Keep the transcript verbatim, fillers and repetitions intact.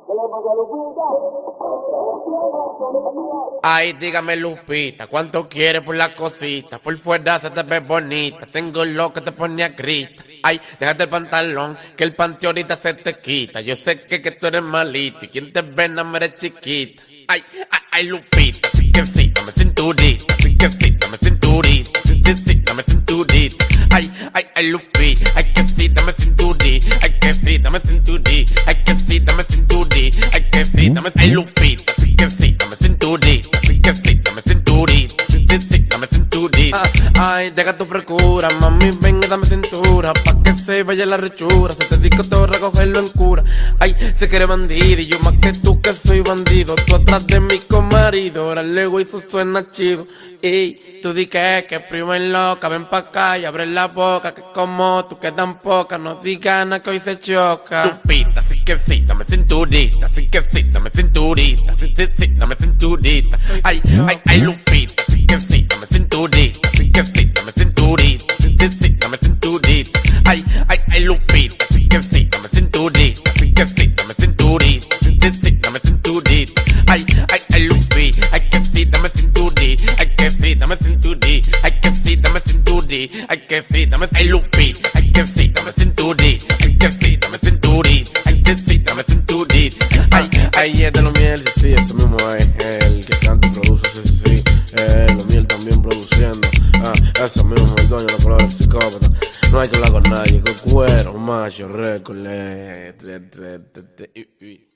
Ay, dígame Lupita, ¿cuánto quieres por la cosita? Por fuera se te ve bonita, tengo lo que te pone a grita. Ay, déjate el pantalón, que el panty ahorita se te quita. Yo sé que, que tú eres malita y quien te ve no me eres chiquita. Ay, ay, ay, Lupita, sí que sí, dame cinturita, sí que sí, dame cinturita, sí, sí, sí, dame cinturita. Ay, ay, ay, Lupita, ay que sí, dame cinturita, ay que sí, dame cinturita, ay que sí, dame cinturita, ay que sí, dame, ay, Lupita, sí que sí, dame cinturita, sí que sí, dame cinturita, sí, sí, sí, dame cinturita. Ah, ay, deja tu frescura, mami, ven y dame cintura, pa' que se vaya la rechura, se te dijo todo recogerlo en cura. Ay, sé que eres bandido y yo más que tú que soy bandido, tú atrás de mí con marido, ahora luego eso suena chido. Y tú di que, que prima es loca, ven pa' acá y abre la boca, que como tú quedan pocas, no digas nada que hoy se choca. Lupita, sí que sí, dame cinturita, sí que sí, dame cinturita, sí, sí, sí, dame cinturita. Ay, ay, ay, Lupita, sí que sí, dame cinturita, sí que sí, dame cinturita, sí, sí, sí, dame cinturita. Ay, ay, ay, Lupita, sí que sí, dame cinturita, sí que sí, dame cinturita, sí, sí, sí, dame cinturita. Ay, ay, ay, Lupita, ay que sí, dame cinturita, ay que sí, dame cinturita, ay que sí, dame cinturita, ay que sí, dame, ay, Lupita, ay que sí, dame cinturita, ay que sí, dame cinturita, ay que sí, dame cinturita. Ay, ay, es de lo miel, sí, sí, ese mismo es el que canta y produce, sí, sí, sí, eh, lo miel también produciendo. Ah, ese mismo es el dueño de la palabra psicópata. No hay que hablar con nadie, que cuero, macho, récord, eh,